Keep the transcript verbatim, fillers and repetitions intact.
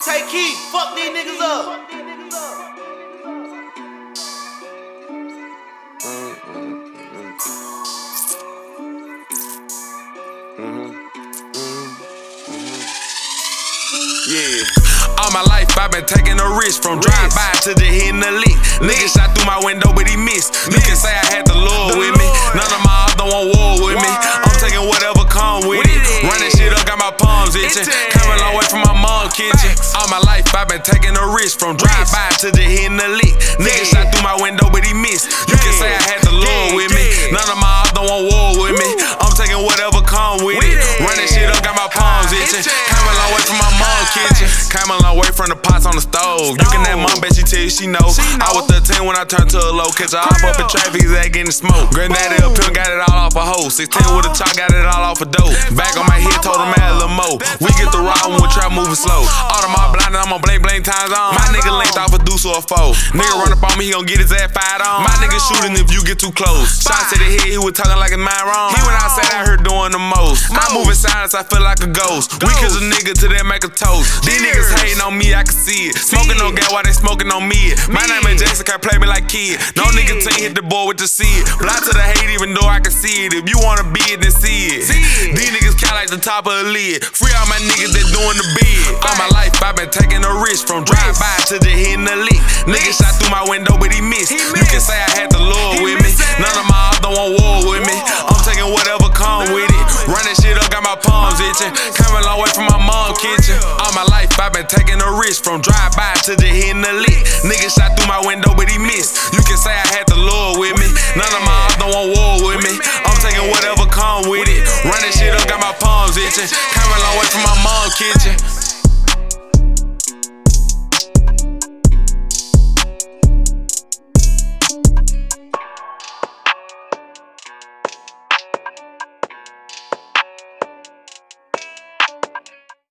Take heat, fuck these niggas up. Yeah, all my life I've been taking a risk, from drive-by to the hitting the lick. Nigga shot through my window, but he missed. You can say I had the Lord with me. None of my ops don't want war with me. I'm taking whatever come with it. Running shit up, got my palms itching. Coming a long way from my mom's kitchen. All my life I've been taking a risk, from drive-by to the hitting the lick. Nigga shot through my window, but he missed. You can say I had the Lord with me. None of my ops don't want war with me. I'm taking whatever come with it. Running shit up, got my palms itching. Coming a long way from my mom's kitchen. Came a long way from the pots on the stove. You can that mom, bet she tell you she know. I was thirteen when I turned to a low. Catch a hop up in traffic, he's at getting smoke. Granddaddy up here got it all off a hoe. sixteen with a chalk, got it all off a dope. Back on my head, told him add a little more. We get the ride when we trap moving slow. All the mob blinded, I'm on blink blink times on. My nigga linked off a deuce or a foe. Nigga run up on me, he gon' get his ass fired on. My nigga shooting if you get too close. Shots to the head, he was talking like his mind wrong. He went outside out here doing the most. I move in silence, I feel like a ghost. Weak as a nigga till they make a toast. These niggas hating on me, I can see it. Smoking on gas while they smoking on me. My name is Jason, can't play me like kid. No nigga team hit the board with the seed. Blind to the hate even though I can see it. If you wanna be it, then see it. These niggas count like the top of a lid. Free all my niggas that doing the bid. All my life I've been taking a risk, from drive-by to the hitting the lick. Nigga shot through my window but he missed. You can say I had the Lord with me. None of my ops don't want war with me. I'm taking whatever come with it. Running shit up, got my palms itching. Coming a long way from my mom's kitchen. All my life I've been taking a risk, from drive-by to the hitting the lick. Nigga shot through my window but he missed. You can say I had the Lord with me. None of my ops don't want war with me. I'm taking whatever come with it. Running shit up, got my palms itching. Coming a long way from my mom's kitchen.